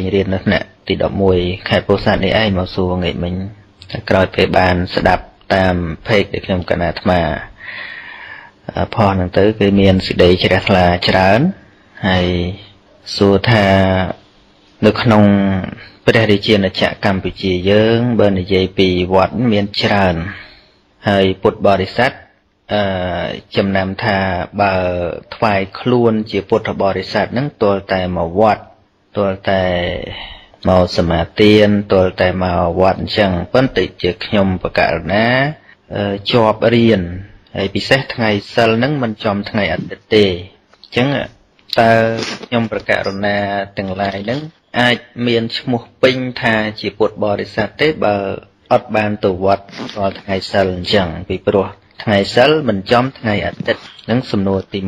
រៀននៅថ្នាក់ទី11ខេត្តពោធិ៍សាត់នេះឯងមកសួរងាយមិញក្រោយពេលបានស្ដាប់តាមเพจដែលខ្ញុំកណ្ណាអាត្មាផុសហ្នឹងទៅគឺមានសេចក្តីជ្រះថ្លាច្រើនហើយសួរថានៅក្នុងព្រះរាជាណាចក្រកម្ពុជាយើងបើនិយាយពីវត្តមានច្រើនហើយពុទ្ធបរិស័ទចំណាំថាបើថ្វាយខ្លួនជាពុទ្ធបរិស័ទហ្នឹងទាល់តែមកវត្តទាល់តែមកសមាទានទាល់តែមកវត្តអញ្ចឹងប៉ុន្តែជាខ្ញុំបកករណាជាប់រៀនហើយពិសេសថ្ងៃសិលហ្នឹងមិនចំថ្ងៃអាទិត្យទេអញ្ចឹងតើខ្ញុំប្រកាសរណាទាំងឡាយហ្នឹងអាចមានឈ្មោះពេញថាជាពុទ្ធបរិស័ទទេបើអត់បានទៅវត្តរាល់ថ្ងៃសិលអញ្ចឹងពីព្រោះថ្ងៃសិលមិនចំថ្ងៃអាទិត្យនឹងសំណួរទី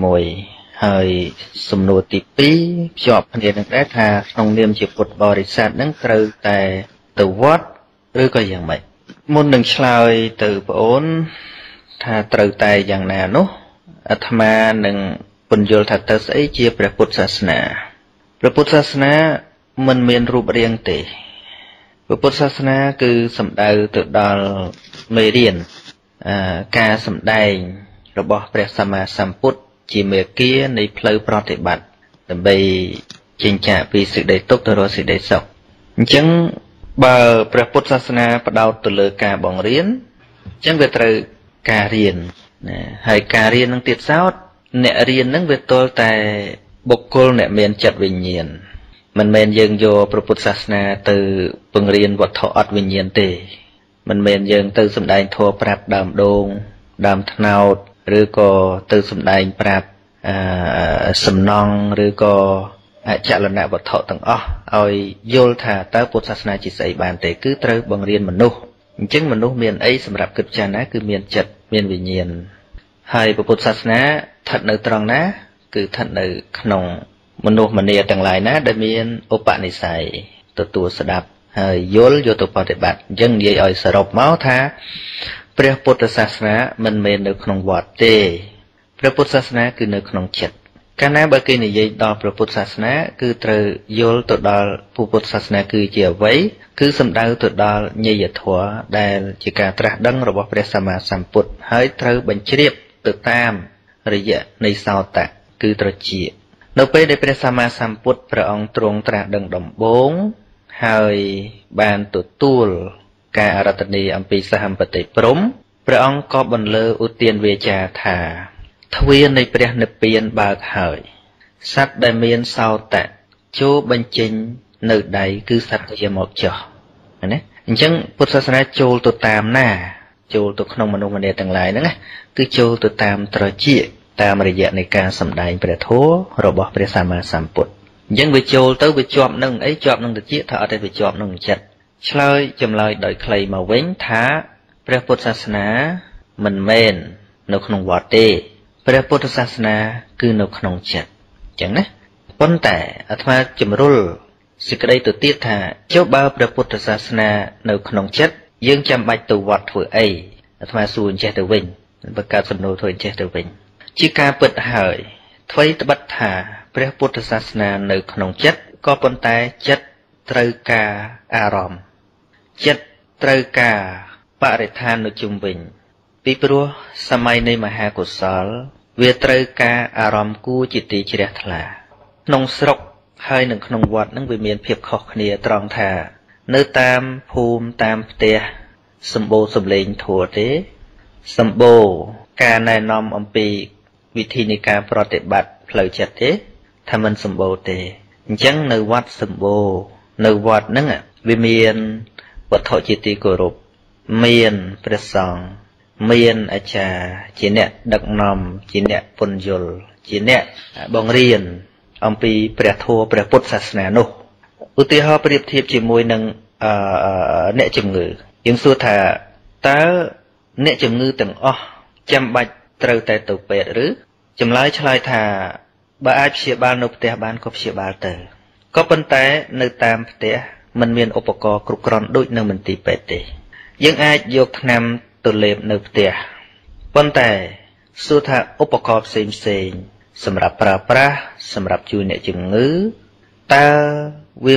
1ហើយសំណួរទី2ភ្ជាប់គ្នានឹងដែរថាក្នុងនាមជាពុទ្ធបរិស័ទនឹងត្រូវតែទៅវត្តឬក៏យ៉ាងម៉េចមុននឹងឆ្លើយទៅបងអូនថាត្រូវតែយ៉ាងណានោះអាត្មានឹងពន្យល់ថាទៅស្អីជាព្រះពុទ្ធសាសនាព្រះពុទ្ធសាសនាមិនមានរូបរាងទេព្រះពុទ្ធសាសនាគឺសំដៅទៅដល់មេរៀនការសម្ដែងរបស់ព្រះសម្មាសម្ពុទ្ធជាមេគានៃផ្លូវប្រតិបត្តិដើម្បីចេញចាកពីសេចក្តីទុក្ខទៅរកសេចក្តីសុខអញ្ចឹងបើព្រះពុទ្ធសាសនាផ្ដោតទៅលើការបង្រៀនអញ្ចឹងវាត្រូវការរៀនណាហើយការរៀននឹងទៀតសោតអ្នករៀននឹងវាទល់តែបុគ្គលអ្នកមានចិត្តវិញ្ញាណមិនមែនយើងយកព្រះពុទ្ធសាសនាទៅពង្រៀនវត្ថុអត់វិញ្ញាណទេមិនមែនយើងទៅសម្ដែងធម៌ប្រាប់ដើមដូងដើមថ្នោតឬក៏ទៅសម្ដែងប្រាប់សំណង់ឬក៏អចលនវត្ថុទាំងអស់ឲ្យយល់ថាតើពុទ្ធសាសនាជាស្អីបានទេគឺត្រូវបង្រៀនមនុស្សអញ្ចឹងមនុស្សមានអីសម្រាប់គិតចារណាគឺមានចិត្តមានវិញ្ញាណហើយពុទ្ធសាសនាស្ថិតនៅត្រង់ណាគឺស្ថិតនៅក្នុងមនុស្សម្នាទាំងឡាយណាដែលមានឧបនិស្ស័យទទួលស្ដាប់ហើយយល់យកទៅបប្រតិបត្តិអញ្ចឹងនិយាយឲ្យសរុបមកថាព្រះពុទ្ធសាសនាមិនមែននៅក្នុងវត្តទេព្រះពុទ្ធសាសនាគឺនៅក្នុងចិត្តកាលណាបើគេនិយាយដល់ព្រះពុទ្ធសាសនាគឺត្រូវយល់ទៅដល់ពុទ្ធសាសនាគឺជាអ្វីគឺសំដៅទៅដល់ញយធម៌ដែលជាការត្រាស់ដឹងរបស់ព្រះសម្មាសម្ពុទ្ធហើយត្រូវបញ្ជ្រាបទៅតាមរយៈនៃសោតៈគឺត្រចៀកនៅពេលដែលព្រះសម្មាសម្ពុទ្ធព្រះអង្គទ្រង់ត្រាស់ដឹងដំបូងហើយបានទទួលការអារាធនាអំពីសហម្បតិព្រហ្មព្រះអង្គក៏បន្លឺឧទានវាចាថាទ្វារនៃព្រះនិព្វានបើកហើយសត្វដែលមានសោតៈចូលបញ្ចេញនៅដៃគឺសត្វជាមកចោះណាអញ្ចឹងពុទ្ធសាសនាចូលទៅតាមណាចូលទៅក្នុងមនុស្សម្នាទាំងឡាយហ្នឹងណាគឺចូលទៅតាមត្រចៀកតាមរយៈនៃការសម្ដែងព្រះធម៌របស់ព្រះសម្មាសម្ពុទ្ធអញ្ចឹងវាចូលទៅវាជាប់នឹងអីជាប់នឹងត្រចៀកថាអត់ទេវាជាប់នឹងចិត្តឆ្លើយចម្លើយដោយខ្លីមកវិញថាព្រះពុទ្ធសាសនាមិនមែននៅក្នុងវត្តទេព្រះពុទ្ធសាសនាគឺនៅក្នុងចិត្តអញ្ចឹងណាប៉ុន្តែអាត្មាជំរុលសេចក្តីទៅទៀតថាចុះបើព្រះពុទ្ធសាសនានៅក្នុងចិត្តយើងចាំបាច់ទៅវត្តធ្វើអីអាត្មាសួរអញ្ចេះទៅវិញបើកើតសំណួរធ្វើអញ្ចេះទៅវិញជាការពិតហើយអ្វីត្បិតថាព្រះពុទ្ធសាសនានៅក្នុងចិត្តក៏ប៉ុន្តែចិត្តត្រូវការអារម្មណ៍ចិត្តត្រូវការបរិស្ថាននៅជុំវិញពីព្រោះសម័យនៃមហាកុសលវាត្រូវការអារម្មណ៍គួរជាទីជ្រះថ្លាក្នុងស្រុកហើយនិងក្នុងវត្តនឹងវាមានភាពខុសគ្នាត្រង់ថានៅតាមភូមិតាមផ្ទះសម្បូរសម្លេងធัวទេសម្បូរការណែនាំអំពីវិធីនៃការប្រតិបត្តិផ្លូវចិត្តទេថាมันសម្បូរទេអញ្ចឹងនៅវត្តសម្បូរនៅវត្តហ្នឹងវាមានវត្ថុជាទីគោរពមានព្រះសង្ឃមានអាចារ្យជាអ្នកដឹកនាំជាអ្នកពន្យល់ជាអ្នកបង្រៀនអំពីព្រះធម៌ព្រះពុទ្ធសាសនានោះឧទាហរណ៍ប្រៀបធៀបជាមួយនឹងអ្នកជំងឺយើងសួរថាតើអ្នកជំងឺទាំងអស់ចាំបាច់ត្រូវតែទៅពេទ្យឬចម្លើយឆ្លើយថាបើអាចព្យាបាលនៅផ្ទះបានក៏ព្យាបាលទៅក៏ប៉ុន្តែនៅតាមផ្ទះมันមានឧបករណ៍គ្រប់គ្រាន់ដូចនៅមន្ទីរពេទ្យទេយើងអាចយកថ្នាំទៅលេបនៅផ្ទះប៉ុន្តែសួរថាឧបករណ៍ផ្សេងសម្រាប់ប្រើប្រាស់សម្រាប់ជួយអ្នកជំងឺតើវា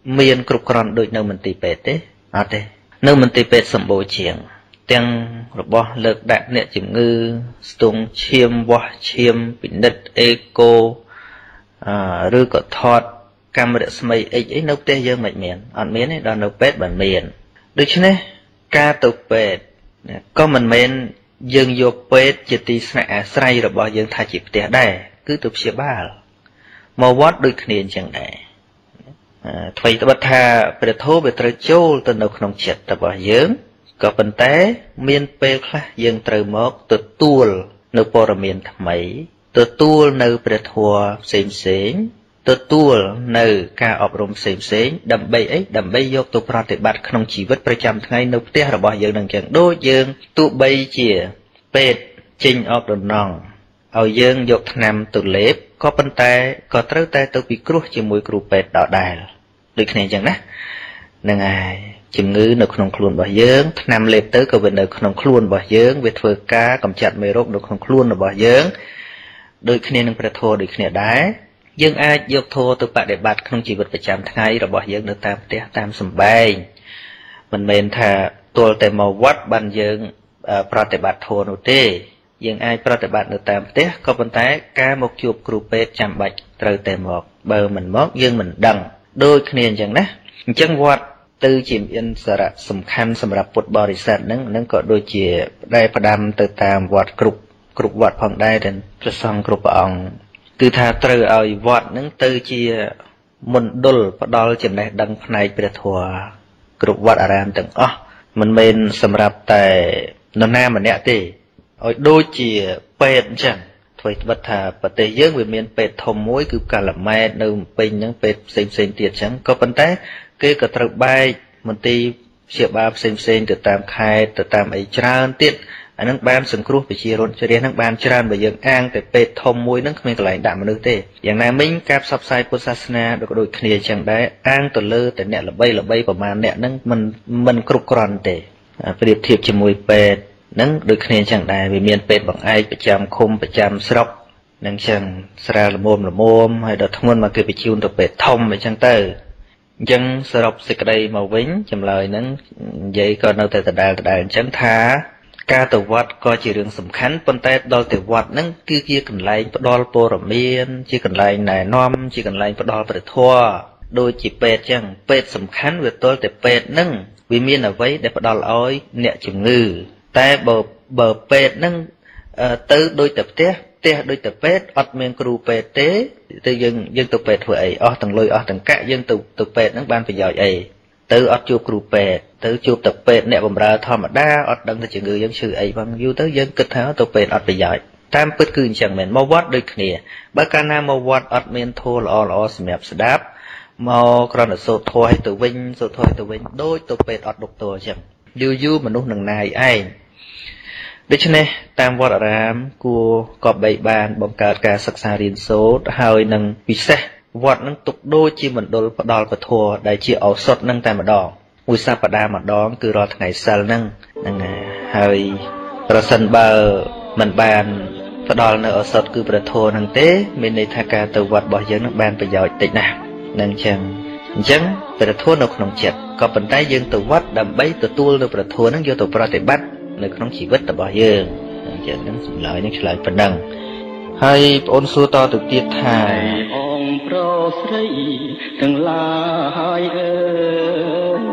មានគ្រប់គ្រាន់ដូចនៅមន្ទីរពេទ្យទេអត់ទេនៅមន្ទីរពេទ្យសម្បូរជាងទាំងរបស់លើកដាក់អ្នកជំងឺស្ទង់ឈាមវាស់ឈាមពិនិត្យអេកូឬក៏ថតកាមេរ៉ាស្មីអីនៅផ្ទះយើងមិនមានអត់មានទេដល់នៅពេទ្យបានមានដូច្នេះការទៅពេទ្យក៏មិនមែនយើងយកពេទ្យជាទីស្នាក់អាស្រ័យរបស់យើងថាជាផ្ទះដែរគឺទៅព្យាបាលមកវត្តដូចគ្នាអញ្ចឹងដែរថ្មីត្បិតថាព្រះធម៌វាត្រូវចូលទៅនៅក្នុងចិត្តរបស់យើងក៏ប៉ុន្តែមានពេលខ្លះយើងត្រូវមកទទួលនៅព័ត៌មានថ្មីទទួលនៅព្រះធម៌ផ្សេងទទួលនៅការអប់រំផ្សេងដើម្បីអីដើម្បីយកទៅប្រតិបត្តិក្នុងជីវិតប្រចាំថ្ងៃនៅផ្ទះរបស់យើងនឹងចឹងដូចយើងទោះបីជាពេទ្យចេញអបដំណងឲ្យយើងយកថ្នាំទៅលេបក៏ប៉ុន្តែក៏ត្រូវតែទៅពិគ្រោះជាមួយគ្រូពេទ្យដដែលដូចគ្នាអញ្ចឹងណាហ្នឹងហើយជំងឺនៅក្នុងខ្លួនរបស់យើងថ្នាំលេបទៅក៏វានៅក្នុងខ្លួនរបស់យើងវាធ្វើការកម្ចាត់មេរោគនៅក្នុងខ្លួនរបស់យើងដូចគ្នានឹងព្រះធម៌ដូចគ្នាដែរយើងអាចយកធម៌ទៅបដិបត្តិក្នុងជីវិតប្រចាំថ្ងៃរបស់យើងនៅតាមផ្ទះតាមសម្បែងមិនមែនថាទល់តែមកវត្តបានយើងប្រតិបត្តិធម៌នោះទេយើងអាចប្រតិបត្តិនៅតាមផ្ទះក៏ប៉ុន្តែការមកជួបគ្រូពេទ្យចាំបាច់ត្រូវតែមកបើមិនមកយើងមិនដឹងដូចគ្នាអញ្ចឹងណាអញ្ចឹងវត្តទៅជាមានសារៈសំខាន់សម្រាប់ពុទ្ធបរិស័ទហ្នឹងក៏ដូចជាដែលផ្ដាំទៅតាមវត្តគ្រប់វត្តផងដែរដែលព្រះសង្ឃគ្រប់ព្រះអង្គគឺថាត្រូវឲ្យវត្តហ្នឹងទៅជាមណ្ឌលផ្ដល់ចំណេះដឹងផ្នែកព្រះធម៌គ្រប់វត្តអារាមទាំងអស់មិនមែនសម្រាប់តែនរណាម្នាក់ទេឲ្យដូចជាពេទ្យអញ្ចឹងធ្វើត្បិតថាប្រទេសយើងវាមានពេទ្យធំមួយគឺកាឡាម៉ែតនៅពេញហ្នឹងពេទ្យផ្សេងទៀតអញ្ចឹងក៏ប៉ុន្តែគេក៏ត្រូវបែកមន្ទីរព្យាបាលផ្សេងទៅតាមខេត្តទៅតាមអីច្រើនទៀតអានឹងបានសង្គ្រោះប្រជាជនជ្រះហ្នឹងបានច្រើនបើយើងអាងតែពេទ្យធំមួយហ្នឹងគ្មានកន្លែងដាក់មនុស្សទេយ៉ាងណាមិញការផ្សព្វផ្សាយពុទ្ធសាសនាក៏ដូចគ្នាអញ្ចឹងដែរអាងទៅលើតែអ្នកល្បីប្រមាណអ្នកហ្នឹងមិនគ្រប់គ្រាន់ទេប្រៀបធៀបជាមួយពេទ្យហ្នឹងដូចគ្នាអញ្ចឹងដែរវាមានពេទ្យបង្អែកប្រចាំឃុំប្រចាំស្រុកហ្នឹងអញ្ចឹងស្រាលល្មមហើយដល់ធ្ងន់មកគេបញ្ជូនទៅពេទ្យធំអញ្ចឹងទៅអញ្ចឹងសរុបសេចក្តីមកវិញចម្លើយហ្នឹងនិយាយក៏នៅតែដដែលអញ្ចឹងថាការទៅវត្តក៏ជារឿងសំខាន់ប៉ុន្តែដល់ទៅវត្តហ្នឹងគឺជាកន្លែងផ្ដល់ព័ត៌មានជាកន្លែងណែនាំជាកន្លែងផ្ដល់ព្រះធម៌ដូចជាពេទ្យអញ្ចឹងពេទ្យសំខាន់វាទល់តែពេទ្យហ្នឹងវាមានអ្វីដែលផ្ដល់ឲ្យអ្នកជំងឺតែបើពេទ្យហ្នឹងទៅដូចតែផ្ទះដូចតែពេទ្យអត់មានគ្រូពេទ្យទេទៅយើងទៅពេទ្យធ្វើអីអស់ទាំងលុយអស់ទាំងកាក់យើងទៅពេទ្យហ្នឹងបានប្រយោជន៍អីទៅអត់ជួបគ្រូពេទ្យទៅជួបតែពេទ្យអ្នកបម្រើធម្មតាអត់ដឹងថាជំងឺយើងឈឺអីផងយូរទៅយើងគិតថាទៅពេទ្យអត់ប្រយោជន៍តាមពិតគឺអញ្ចឹងមែនមកវត្តដូចគ្នាបើកាលណាមកវត្តអត់មានធម៌ល្អសម្រាប់ស្ដាប់មកគ្រាន់តែសូត្រធម៌ឲ្យទៅវិញដូចទៅពេទ្យអត់ដុកទ័រអញ្ចឹងយូរមនុស្សនឹងណាយឯងដូច្នេះតាមវត្តអារាមគួរគប្បីបានបង្កើតការសិក្សារៀនសូត្រហើយនឹងពិសេសវត្តនឹងទុកដូចជាមណ្ឌលផ្ដល់ពធដែលជាឱសថនឹងតែម្ដងមួយសប្តាហ៍ម្ដងគឺរាល់ថ្ងៃសិលហ្នឹងហើយប្រសិនបើមិនបានផ្ដល់នៅឱសថគឺព្រះធម៌ហ្នឹងទេមានន័យថាការទៅវត្តរបស់យើងនឹងបានប្រយោជន៍តិចណាស់នឹងចឹងអញ្ចឹងព្រះធម៌នៅក្នុងចិត្តក៏ប៉ុន្តែយើងទៅវត្តដើម្បីទទួលនៅព្រះធម៌ហ្នឹងយកទៅប្រតិបត្តិនៅក្នុងជីវិតរបស់យើងអញ្ចឹងនឹងចម្លើយនឹងឆ្លើយប៉ុណ្ណឹងហើយបងអូនសួរតទៅទៀតថាអង្គប្រុសស្រីទាំងឡាយអើយ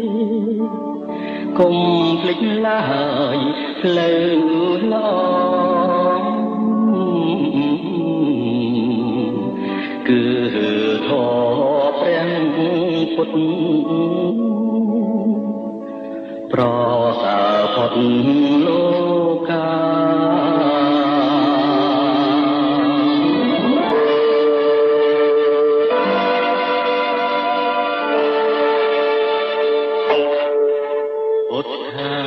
កុំភ្លេចឡើយផ្លូវល្អគឺធម៌ព្រះពុទ្ធប្រសើរផុតលោកាពុទ្ធា